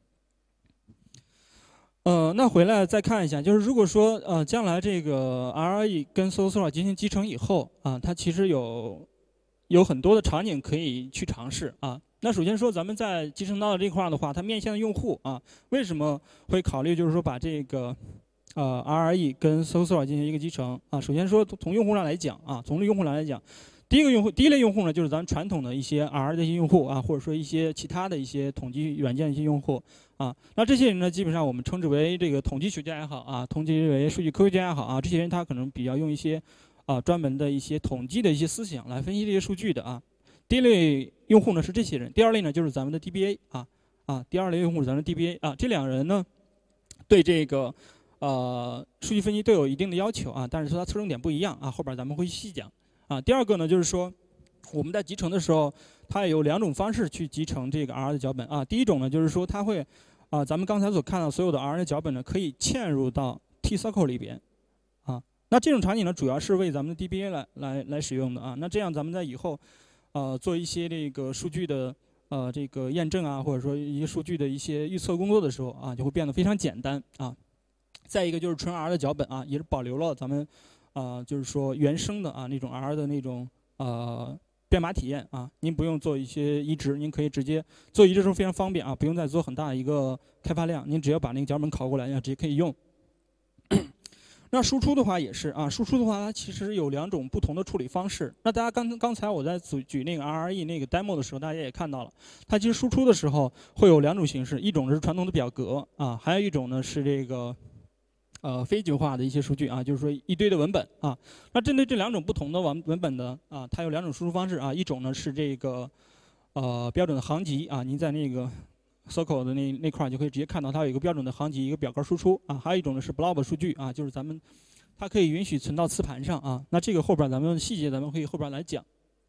那回来再看一下，就是如果说将来这个 RRE 跟 SockStore 进行集成以后它其实有很多的场景可以去尝试那首先说，咱们在集成到这块的话，它面向的用户为什么会考虑就是说把这个RRE 跟 SockStore 进行一个集成首先说从用户上来讲从用户来讲，第一类用户呢，就是咱传统的一些 R 的一些用户或者说一些其他的一些统计软件的一些用户那这些人呢，基本上我们称之为这个统计学家也好统计为数据科学家也好这些人他可能比较用一些专门的一些统计的一些思想来分析这些数据的第一类用户呢是这些人，第二类呢就是咱们的 DBA 第二类用户是咱们的 DBA 这2人呢对这个数据分析都有一定的要求但是说它侧重点不一样后边咱们会细讲第二个呢就是说我们在集成的时候，它有2种方式去集成这个 R 的脚本第一种呢就是说它会咱们刚才所看到所有的 R 的脚本呢可以嵌入到 T-SOCKLE 里边那这种场景呢主要是为咱们的 DBA 来使用的那这样咱们在以后做一些这个数据的这个验证或者说一些数据的一些预测工作的时候就会变得非常简单再一个就是纯 R 的脚本也是保留了咱们就是说原生的那种 R 的那种编码体验您不用做一些移植，您可以直接做移植的时候非常方便不用再做很大一个开发量，您只要把那个脚本拷过来直接可以用。 那输出的话也是啊，输出的话它其实有2种不同的处理方式。那大家刚才我在举那个 RRE 那个 demo 的时候，大家也看到了，它其实输出的时候会有2种形式，一种是传统的表格啊，还有一种呢是这个非局化的一些数据啊，就是说一堆的文本啊。那针对这2种不同的文本的啊，它有2种输出方式啊，一种呢是这个标准的行级啊，您在那个 Circle 的那块就可以直接看到它有一个标准的行级，一个表格输出啊。还有一种呢是 blob 数据啊，就是它可以允许存到磁盘上啊。那这个后边咱们细节咱们可以后边来讲。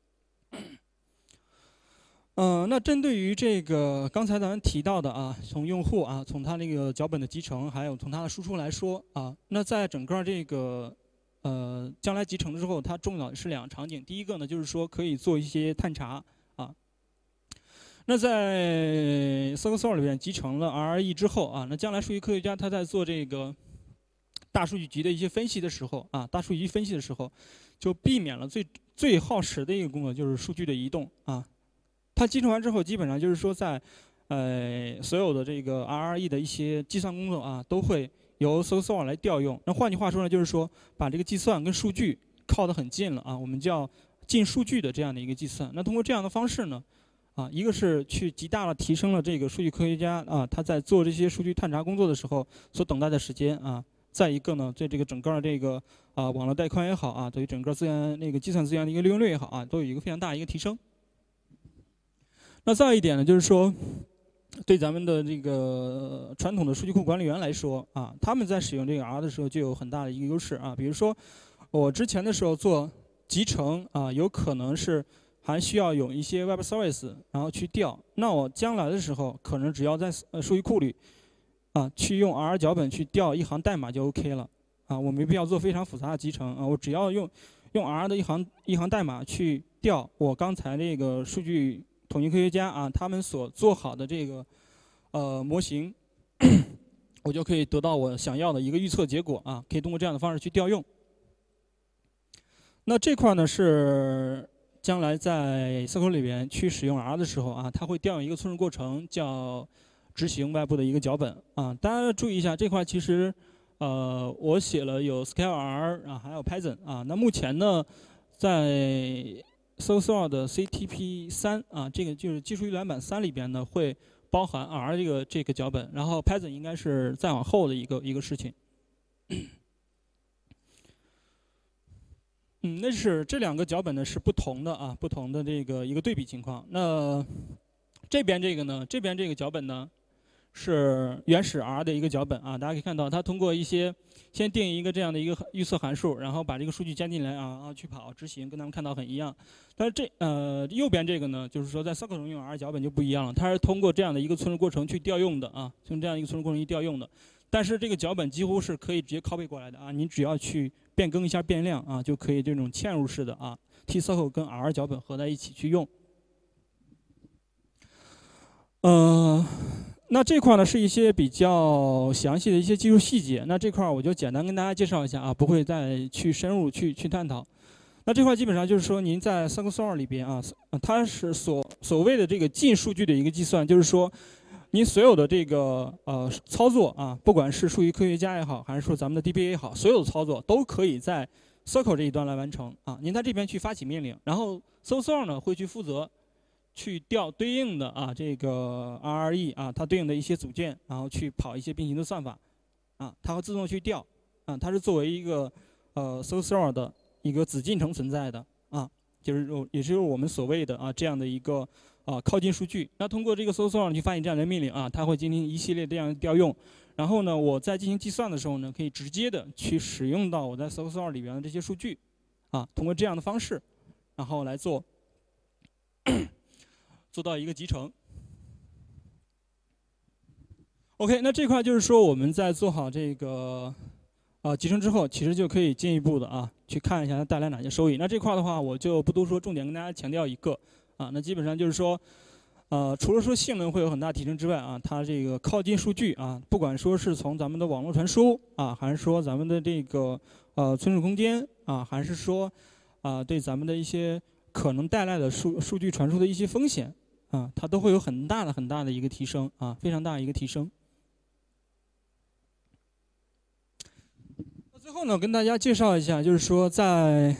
那针对于这个刚才咱们提到的啊，从用户啊，从他那个脚本的集成，还有从它的输出来说啊，那在整个这个将来集成之后，它重要的是2个场景。第一个呢，就是说可以做一些探查啊。那在 Circle 里面集成了 RRE 之后啊，那将来数据科学家他在做这个大数据集的一些分析的时候啊，大数据分析的时候，就避免了最耗时的一个工作，就是数据的移动啊。它集成完之后，基本上就是说在所有的这个 RRE 的一些计算工作啊，都会由 Circle 来调用。那换句话说呢，就是说把这个计算跟数据靠得很近了啊，我们叫近数据的这样的一个计算。那通过这样的方式呢，啊，一个是去极大的提升了这个数据科学家啊他在做这些数据探查工作的时候所等待的时间啊。再一个呢，对这个整个这个网络带宽也好啊，对于整个计算资源的一个利用率也好啊，都有一个非常大的一个提升。那再一点呢，就是说，对咱们的这个传统的数据库管理员来说啊，他们在使用这个 R 的时候就有很大的一个优势啊。比如说，我之前的时候做集成啊，有可能是还需要有一些 Web Service 然后去调。那我将来的时候，可能只要在数据库里啊，去用 R 脚本去调一行代码就 OK 了啊，我没必要做非常复杂的集成啊，我只要用 R 的一行代码去调我刚才这个数据统计科学家啊他们所做好的这个模型，我就可以得到我想要的一个预测结果啊，可以通过这样的方式去调用。那这块呢是将来在 Circle 里边去使用 R 的时候啊，它会调用一个存储过程叫执行外部的一个脚本啊。大家注意一下，这块其实我写了有 ScaleR 啊，还有 Python 啊。那目前呢，在 Circle 的 CTP3 啊，这个就是技术预览版3里边呢，会包含 R 这个脚本，然后 Python 应该是再往后的一个事情。那是这2个脚本呢是不同的啊，不同的这个一个对比情况。那这边这个脚本呢是原始 R 的一个脚本啊，大家可以看到，它通过一些先定一个这样的一个预测函数，然后把这个数据加进来啊去跑执行，跟咱们看到很一样。但是右边这个呢，就是说在 Circle 中用 R 脚本就不一样了，它是通过这样的一个存储过程去调用的啊，用这样一个存储过程去调用的。但是这个脚本几乎是可以直接 copy 过来的啊，你只要去变更一下变量啊，就可以这种嵌入式的啊 T-Circle 跟 R 脚本合在一起去用。那这块呢是一些比较详细的一些技术细节，那这块我就简单跟大家介绍一下啊，不会再去深入去探讨。那这块基本上就是说，您在 Circle 里边啊，它是所谓的这个近数据的一个计算，就是说，您所有的这个操作啊，不管是数据科学家也好，还是说咱们的 DBA 也好，所有的操作都可以在 Circle 这一端来完成啊。您在这边去发起命令，然后 Circle 呢会去负责去调对应的啊这个 RRE 啊它对应的一些组件，然后去跑一些并行的算法啊，它会自动去调啊，它是作为一个Circle 的一个子进程存在的啊，也就是我们所谓的啊这样的一个靠近数据。那通过这个 Circle 去发起这样的命令啊，它会进行一系列这样的调用。然后呢，我在进行计算的时候呢，可以直接的去使用到我在 Circle 里边的这些数据啊，通过这样的方式，然后来做到一个集成。OK， 那这块就是说我们在做好这个集成之后，其实就可以进一步的去看一下它带来哪些收益。那这块的话我就不多说，重点跟大家强调一个那基本上就是说除了说性能会有很大提升之外它这个靠近数据不管说是从咱们的网络传输还是说咱们的这个存储空间还是说对咱们的一些可能带来的数据传输的一些风险它都会有很大的一个提升非常大的一个提升。最后呢，跟大家介绍一下，就是说在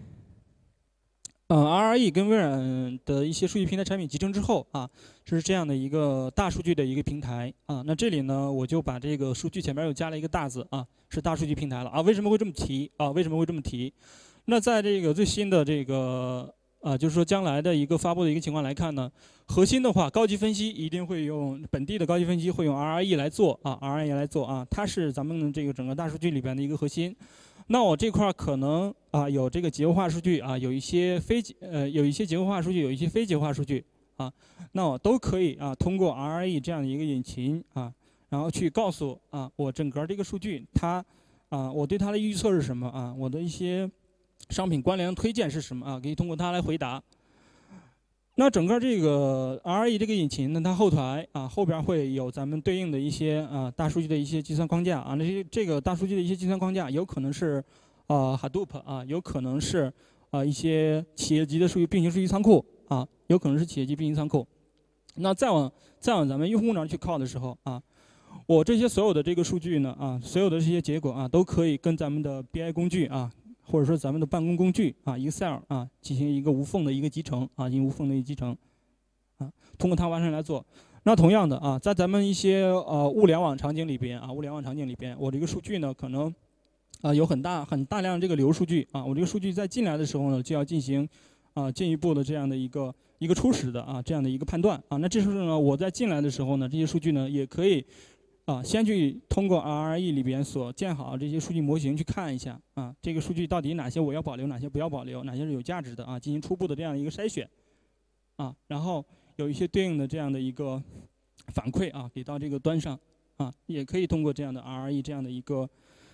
RRE 跟微软的一些数据平台产品集成之后啊，是这样的一个大数据的一个平台啊。那这里呢，我就把这个数据前面又加了一个大字啊，是大数据平台了啊。为什么会这么提啊？为什么会这么提？那在这个最新的这个就是说将来的一个发布的一个情况来看呢，核心的话，高级分析一定会用本地的高级分析会用 RRE 来做啊 ，RRE 来做啊，它是咱们这个整个大数据里边的一个核心。那我这块可能有这个结构化数据啊，有一些有一些结构化数据，有一些非结构化数据啊，那我都可以通过 RRE 这样的一个引擎啊，然后去告诉我整个这个数据它我对它的预测是什么啊，我的一些商品关联推荐是什么啊，可以通过它来回答。那整个这个 RRE 这个引擎呢，它后台后边会有咱们对应的一些大数据的一些计算框架啊，这个大数据的一些计算框架有可能是Hadoop 啊，有可能是一些企业级的数据并行数据仓库啊，有可能是企业级并行仓库。那再往咱们用户那儿去靠的时候我这些所有的这个数据呢所有的这些结果都可以跟咱们的 BI 工具或者说咱们的办公工具Excel 进行一个无缝的一个集成进行无缝的一个集成通过它完成来做。那同样的在咱们一些物联网场景里边我这个数据呢可能有很大量这个流数据我这个数据在进来的时候呢就要进行进一步的这样的一个初始的这样的一个判断那这时候呢我在进来的时候呢这些数据呢也可以先去通过 RRE 里边所建好这些数据模型去看一下这个数据到底哪些我要保留，哪些不要保留，哪些是有价值的进行初步的这样一个筛选然后有一些对应的这样的一个反馈给到这个端上也可以通过这样的 RRE 这样的一个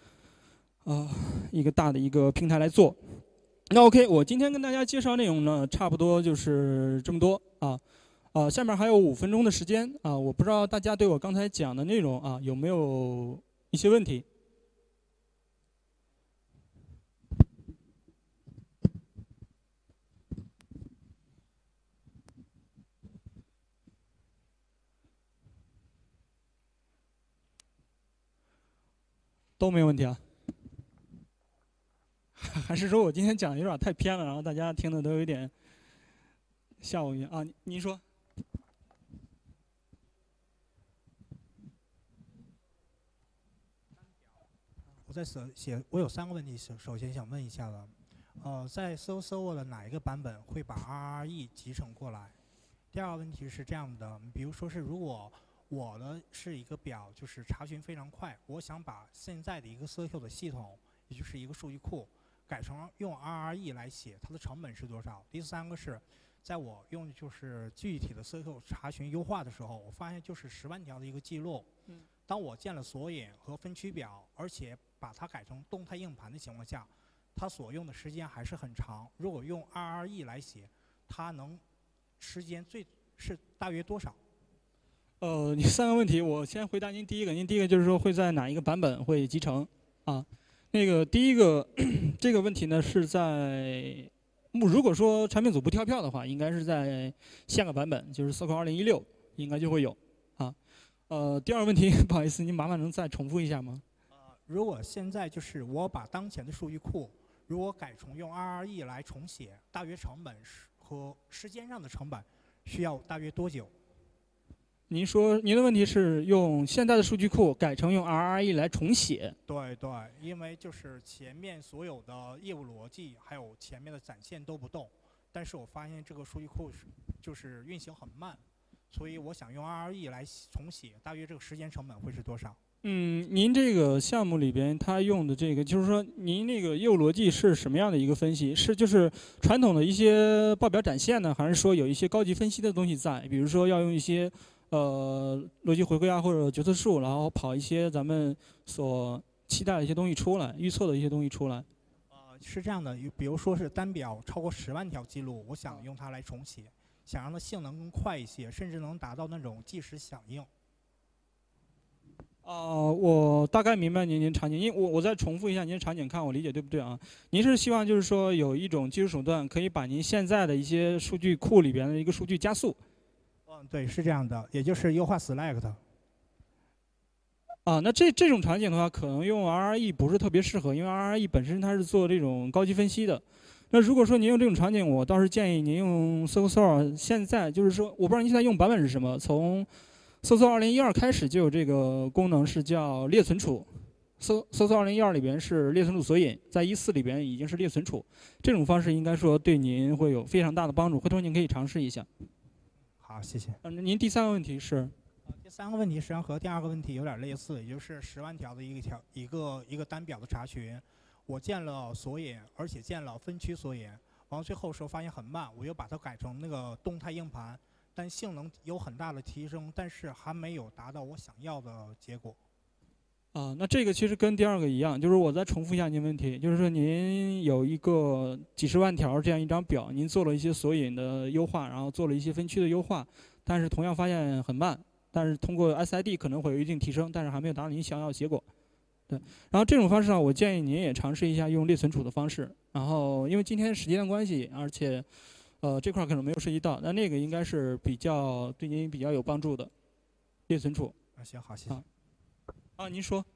大的一个平台来做。那 OK， 我今天跟大家介绍内容呢，差不多就是这么多下面还有5分钟的时间我不知道大家对我刚才讲的内容有没有一些问题？都没有问题啊？还是说我今天讲的有点太偏了，然后大家听的都有点吓我一跳您说。 我有3个问题，首先想问一下了，在 Server 的哪一个版本会把 RRE 集成过来？第2个问题是这样的，比如说是如果我的是一个表，就是查询非常快，我想把现在的一个 Server 的系统，也就是一个数据库，改成用 RRE 来写，它的成本是多少？第3个是，在我用就是具体的 Server 查询优化的时候，我发现就是10万条的一个记录。当我建了索引和分区表，而且把它改成动态硬盘的情况下，它所用的时间还是很长。如果用 RRE 来写，它能时间是大约多少？ 你3个问题，我先回答您第一个。您第一个就是说会在哪一个版本会集成那个第一个这个问题呢是在如果说产品组不跳票的话，应该是在下个版本，就是Circle 2016应该就会有第2个问题，不好意思，您麻烦能再重复一下吗？ 如果现在就是我把当前的数据库，如果改成用 RRE 来重写，大约成本和时间上的成本需要大约多久？ 您说您的问题是用现在的数据库改成用 RRE 来重写？ 对，因为就是前面所有的业务逻辑还有前面的展现都不动，但是我发现这个数据库就是运行很慢。所以我想用 RRE 来重写，大约这个时间成本会是多少？ 您这个项目里边它用的这个，就是说您那个业务逻辑是什么样的一个分析？是就是传统的一些报表展现呢，还是说有一些高级分析的东西在？比如说要用一些逻辑回归或者决策树，然后跑一些咱们所期待的一些东西出来，预测的一些东西出来。 是这样的，比如说是单表超过10万条记录，我想用它来重写。想让它性能更快一些，甚至能达到那种即时响应。 我大概明白您场景，因为我再重复一下您的场景，看我理解对不对啊？您是希望就是说有一种技术手段可以把您现在的一些数据库里边的一个数据加速？ 对，是这样的，也就是优化 Select。 啊，那这种场景的话，可能用 RRE 不是特别适合，因为 RRE 本身它是做这种高级分析的。那如果说您用这种场景，我倒是建议您用 SOSOR。现在就是说，我不知道您现在用版本是什么，从 SOSOR 2012开始就有这个功能，是叫列存储。SOSOR 2012里边是列存储索引，在14里边已经是列存储。这种方式应该说对您会有非常大的帮助，回头您可以尝试一下。 好，谢谢。 您第三个问题是？ 第三个问题实际上和第二个问题有点类似，也就是10万条的一个单表的查询，我建了索引，而且建了分区索引，完了最后时候发现很慢，我又把它改成那个动态硬盘，但性能有很大的提升，但是还没有达到我想要的结果。 那这个其实跟第二个一样，就是我再重复一下您问题，就是说您有一个几十万条这样一张表，您做了一些索引的优化，然后做了一些分区的优化，但是同样发现很慢。但是通过 SID 可能会有一定提升，但是还没有达到您想要的结果。对，然后这种方式呢，我建议您也尝试一下用列存储的方式。然后因为今天时间的关系，而且这块可能没有涉及到，那个应该是对您比较有帮助的列存储。 行，好，谢谢。 您说。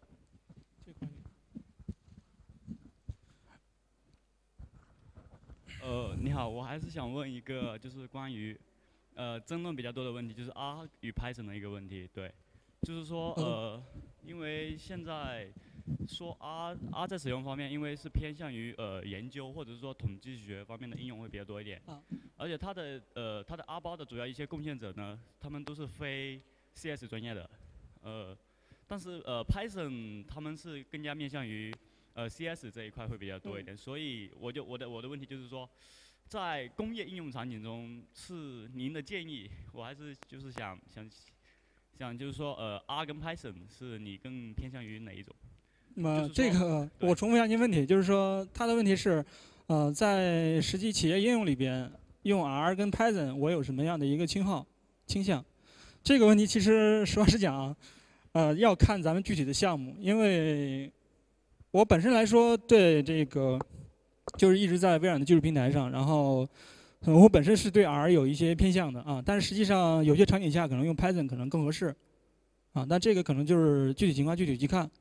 你好，我还是想问一个，就是关于争论比较多的问题，就是 R 与 Python 的一个问题。对，就是说因为现在说 R 在使用方面，因为是偏向于研究或者是说统计学方面的应用会比较多一点。而且它的 R 包的主要一些贡献者呢，他们都是非 CS 专业的。但是Python 他们是更加面向于CS 这一块会比较多一点，所以我的问题就是说，在工业应用场景中，是您的建议，我还是就是想就是说R 跟 Python 是你更偏向于哪一种？ 这个我重复一下您问题，就是说他的问题是，在实际企业应用里边用 R 跟 Python 我有什么样的一个倾向？这个问题其实实话实讲，要看咱们具体的项目，因为我本身来说对这个就是一直在微软的技术平台上，然后我本身是对 R 有一些偏向的啊，但是实际上有些场景下可能用 Python 可能更合适啊，但这个可能就是具体情况具体去看。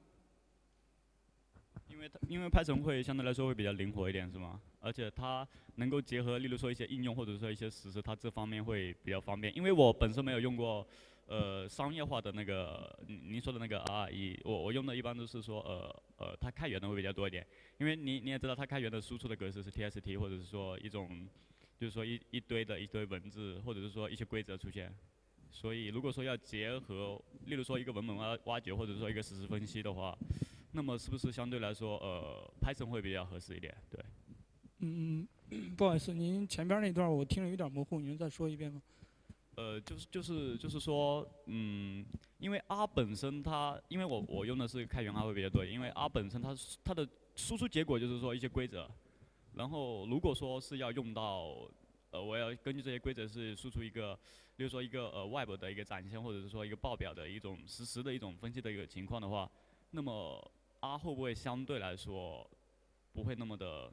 因为 Python 会相对来说会比较灵活一点，是吗？而且它能够结合，例如说一些应用或者说一些实施，它这方面会比较方便。因为我本身没有用过商业化的那个您说的那个 RE， 我用的一般都是说它开源的会比较多一点。因为你也知道，它开源的输出的格式是 TXT， 或者是说一种就是说一堆文字，或者是说一些规则出现。所以如果说要结合，例如说一个文本挖掘，或者说一个实时分析的话，那么是不是相对来说Python 会比较合适一点？对。 不好意思，您前边那段我听着有点模糊，您能再说一遍吗？ 就是说，因为 R 本身因为我用的是开源 R 会比较多，因为 R 本身它的输出结果就是说一些规则，然后如果说是要用到，我要根据这些规则是输出一个，比如说一个Web 的一个展现，或者是说一个报表的一种实时的一种分析的一个情况的话，那么 R 会不会相对来说不会那么的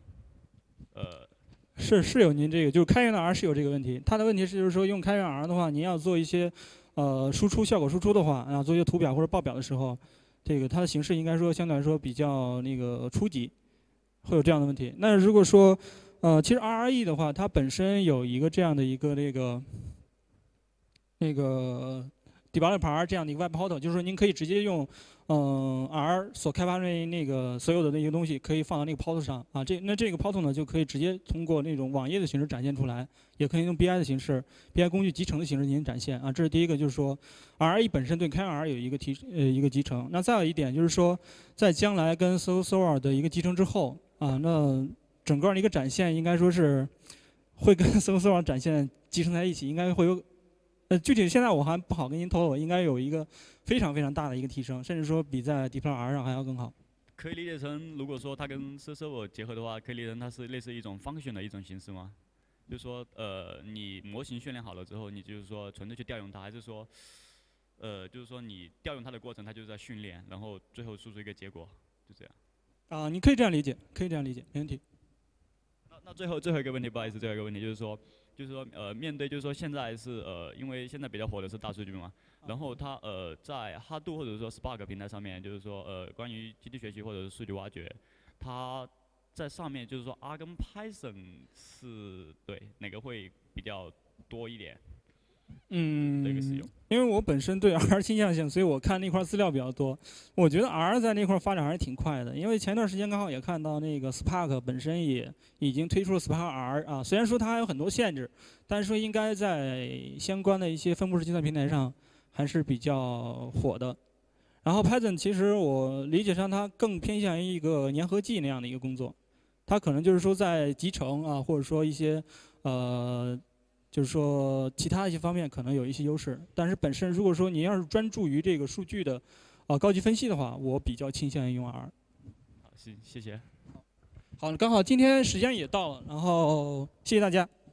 是有您这个，就是开源的 R 是有这个问题。它的问题是就是说用开源 R 的话，您要做一些效果输出的话，然后做一些图表或者报表的时候，这个它的形式应该说相对来说比较那个初级，会有这样的问题。那如果说其实 RRE 的话，它本身有一个这样的一个那个 developer 这样的一个 web portal， 就是说您可以直接用R 所开发的那个所有的那些东西可以放到那个 portal 上啊。这个 portal 呢就可以直接通过那种网页的形式展现出来，也可以用 BI 的形式 ，BI 工具集成的形式进行展现啊。这是第一个，就是说 RE 本身对开源 R 有一个集成。那再有一点就是说，在将来跟 SOSOR 的一个集成之后啊，那整个的一个展现应该说是会跟 SOSOR 展现集成在一起，应该会有。具体现在我还不好跟您透露，应该有一个非常非常大的一个提升，甚至说比在 Deploy R 上还要更好。 可以理解成，如果说它跟 SOSOR 结合的话，可以理解成它是类似一种 function 的一种形式吗？就是说，你模型训练好了之后，你就是说纯粹去调用它，还是说，就是说你调用它的过程，它就是在训练，然后最后输出一个结果，就这样。 你可以这样理解，没问题。 那最后一个问题，不好意思，最后一个问题就是说面对就是说现在是因为现在比较火的是大数据嘛，然后它在哈度或者说 Spark 平台上面，就是说关于集体学习或者是数据挖掘，它在上面就是说 R 跟 Python 是对哪个会比较多一点？这个使用。 因为我本身对 R 倾向性，所以我看那块资料比较多。我觉得 R 在那块发展还是挺快的，因为前段时间刚好也看到那个 Spark 本身也已经推出了 Spark R 啊，虽然说它还有很多限制，但是说应该在相关的一些分布式计算平台上还是比较火的。然后 Python 其实我理解上它更偏向于一个粘合剂那样的一个工作，它可能就是说在集成啊，或者说一些就是说其他一些方面可能有一些优势，但是本身如果说你要是专注于这个数据的高级分析的话，我比较倾向于用 R。 好，行，谢谢。 好，刚好今天时间也到了，然后谢谢大家。